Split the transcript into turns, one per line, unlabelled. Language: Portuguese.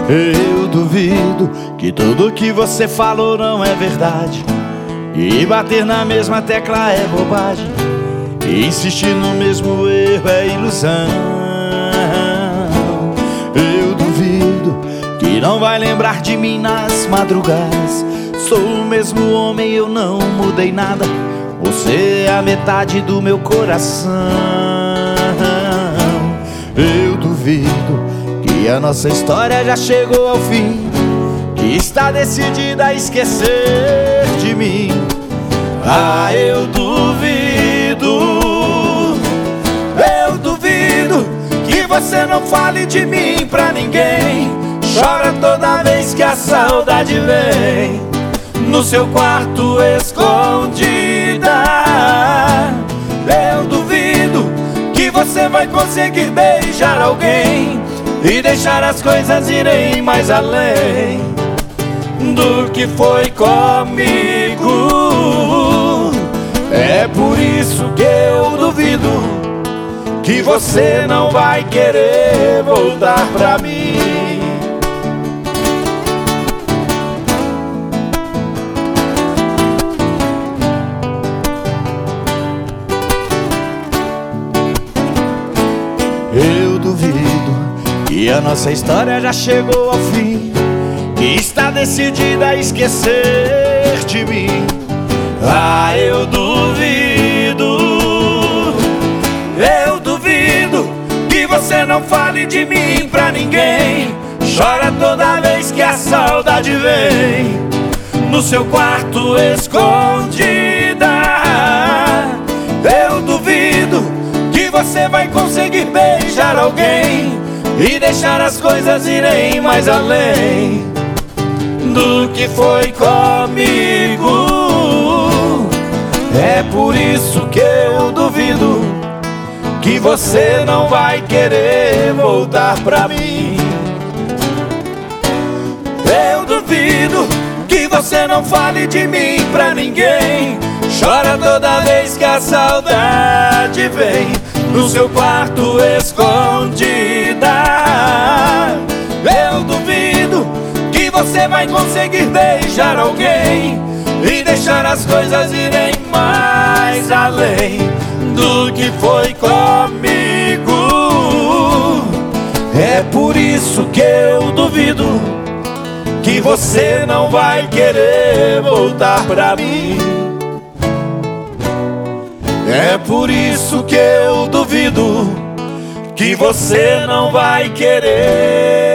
Eu duvido que tudo que você falou não é verdade, e bater na mesma tecla é bobagem, e insistir no mesmo erro é ilusão. Eu duvido que não vai lembrar de mim nas madrugadas. Sou o mesmo homem, eu não mudei nada. Você é a metade do meu coração. Eu duvido que a nossa história já chegou ao fim, que está decidida a esquecer de mim. Ah, eu duvido que você não fale de mim pra ninguém. Chora toda vez que a saudade vem, no seu quarto escondida. Eu duvido que você vai conseguir beijar alguém e deixar as coisas irem mais além do que foi comigo. É por isso que eu duvido que você não vai querer voltar pra mim. Eu duvido que a nossa história já chegou ao fim, que está decidida a esquecer de mim. Ah, eu duvido que você não fale de mim pra ninguém. Chora toda vez que a saudade vem, no seu quarto escondida. Eu duvido que você vai conseguir beijar alguém e deixar as coisas irem mais além do que foi comigo. É por isso que eu duvido que você não vai querer voltar pra mim. Eu duvido que você não fale de mim pra ninguém. Chora toda vez que a saudade vem, no seu quarto escondida. Eu duvido que você vai conseguir beijar alguém e deixar as coisas irem mais além do que foi comigo. É por isso que eu duvido que você não vai querer voltar pra mim. É por isso que eu duvido que você não vai querer